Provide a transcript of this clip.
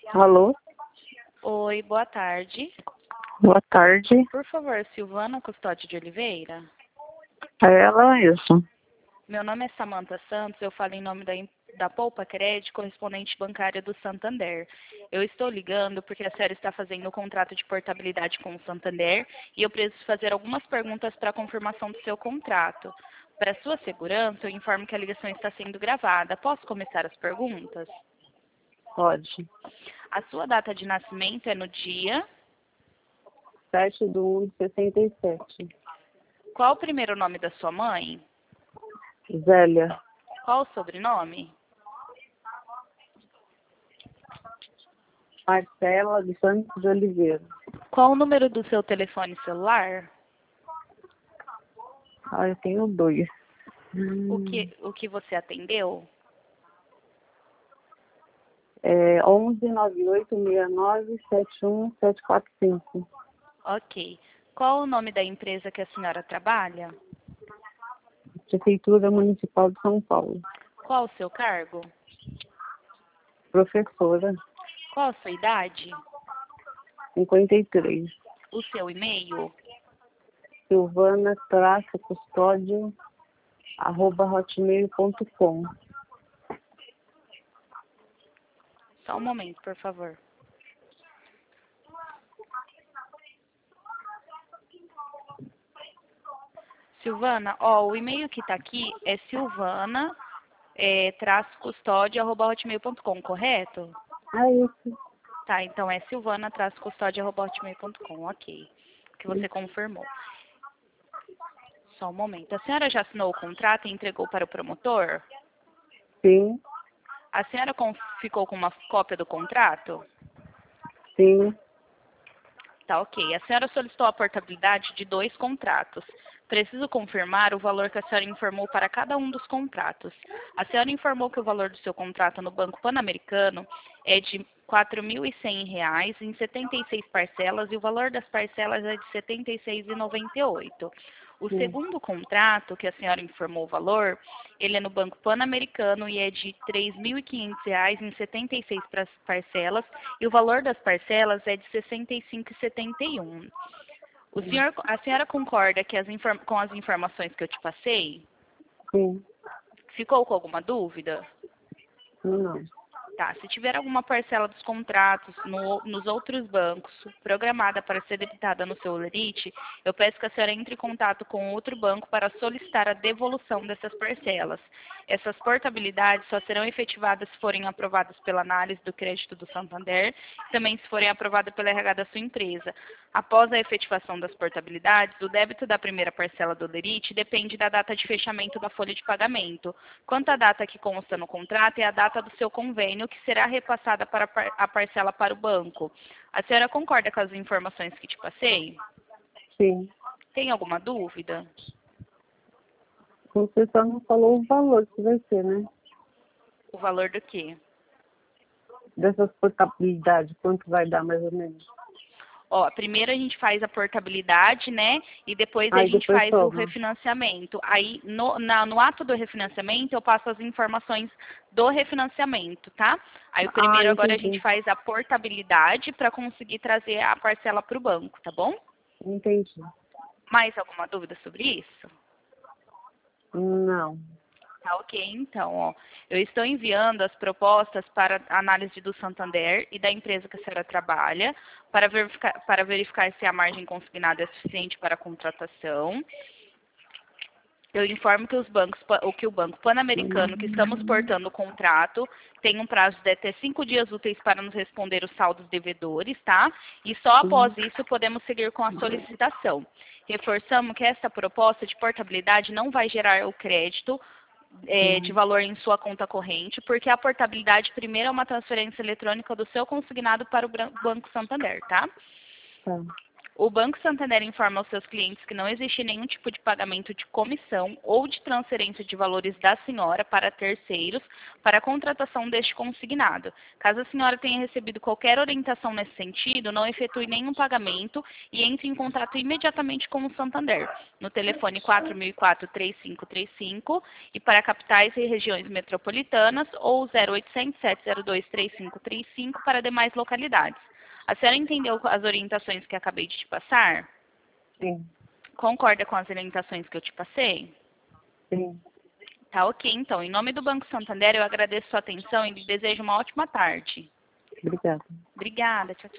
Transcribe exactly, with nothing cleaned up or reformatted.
Alô? Oi, boa tarde. Boa tarde. Por favor, Silvana Custódio de Oliveira. É ela mesmo. Meu nome é Samantha Santos, eu falo em nome da, em- da Poupa Crédito, correspondente bancária do Santander. Eu estou ligando porque a senhora está fazendo o contrato de portabilidade com o Santander e eu preciso fazer algumas perguntas para a confirmação do seu contrato. Para sua segurança, eu informo que a ligação está sendo gravada. Posso começar as perguntas? Pode. A sua data de nascimento é no dia. sete do um de sessenta e sete. Qual o primeiro nome da sua mãe? Zélia. Qual o sobrenome? Marcela dos Santos de Oliveira. Qual o número do seu telefone celular? Ah, eu tenho dois. O Hum. que, o que você atendeu? É onze nove oito seis nove sete um sete quatro cinco. Ok. Qual o nome da empresa que a senhora trabalha? Prefeitura Municipal de São Paulo. Qual o seu cargo? Professora. Qual a sua idade? cinquenta e três. O seu e-mail? Silvana traço custódio arroba hotmail ponto com. Só um momento, por favor. Silvana, ó, o e-mail que está aqui é silvana, é, traço custódio, arroba hotmail ponto com, correto? É isso. Tá, então é silvana, traço custódio, arroba hotmail ponto com, ok. Que você confirmou. Só um momento. A senhora já assinou o contrato e entregou para o promotor? Sim, A senhora com- ficou com uma cópia do contrato? sim. Tá, ok. A senhora solicitou a portabilidade de dois contratos. Preciso confirmar o valor que a senhora informou para cada um dos contratos. A senhora informou que o valor do seu contrato no Banco Pan-Americano é de quatro mil e cem reais em setenta e seis parcelas e o valor das parcelas é de setenta e seis reais e noventa e oito centavos. O Sim. segundo contrato, que a senhora informou o valor, ele é no Banco Pan-Americano e é de três mil e quinhentos reais em setenta e seis par- parcelas e o valor das parcelas é de sessenta e cinco reais e setenta e um centavos. O senhor, a senhora concorda que as inform- com as informações que eu te passei? Sim. Ficou com alguma dúvida? Não. Tá, se tiver alguma parcela dos contratos no- nos outros bancos programada para ser debitada no seu lerite, eu peço que a senhora entre em contato com outro banco para solicitar a devolução dessas parcelas. Essas portabilidades só serão efetivadas se forem aprovadas pela análise do crédito do Santander, também se forem aprovadas pela R H da sua empresa. Após a efetivação das portabilidades, o débito da primeira parcela do lerite depende da data de fechamento da folha de pagamento. Quanto à data que consta no contrato, é a data do seu convênio, que será repassada para a par- a parcela para o banco. A senhora concorda com as informações que te passei? Sim. Tem alguma dúvida? Você só não falou o valor que vai ser, né? O valor do quê? Dessas portabilidades, quanto vai dar mais ou menos? Ó, primeiro a gente faz a portabilidade, né? E depois a Aí gente depois faz o soma. refinanciamento. Aí, no, na- no ato do refinanciamento, eu passo as informações do refinanciamento, tá? Aí, o Ah, primeiro agora a gente entendi. faz a portabilidade para conseguir trazer a parcela para o banco, tá bom? Entendi. Mais alguma dúvida sobre isso? Não. Tá, ok, então, ó, eu estou enviando as propostas para análise do Santander e da empresa que a senhora trabalha, para verificar, para verificar se a margem consignada é suficiente para a contratação. Eu informo que, os bancos, pa- o que o Banco Pan-Americano, que estamos portando o contrato, tem um prazo de até cinco dias úteis para nos responder os saldos devedores, tá? E só após isso podemos seguir com a solicitação. Reforçamos que essa proposta de portabilidade não vai gerar o crédito é, de valor em sua conta corrente, porque a portabilidade primeiro é uma transferência eletrônica do seu consignado para o Bran- Banco Santander, tá? Tá. O Banco Santander informa aos seus clientes que não existe nenhum tipo de pagamento de comissão ou de transferência de valores da senhora para terceiros para a contratação deste consignado. Caso a senhora tenha recebido qualquer orientação nesse sentido, não efetue nenhum pagamento e entre em contato imediatamente com o Santander, no telefone quatro mil e quatro, três cinco três cinco e para capitais e regiões metropolitanas ou zero oitocentos, sete zero dois, três cinco três cinco para demais localidades. A senhora entendeu as orientações que acabei de te passar? Sim, Concorda com as orientações que eu te passei? sim. Tá ok, então. Em nome do Banco Santander, eu agradeço sua atenção e lhe desejo uma ótima tarde. Obrigada. Obrigada, tchau, tchau.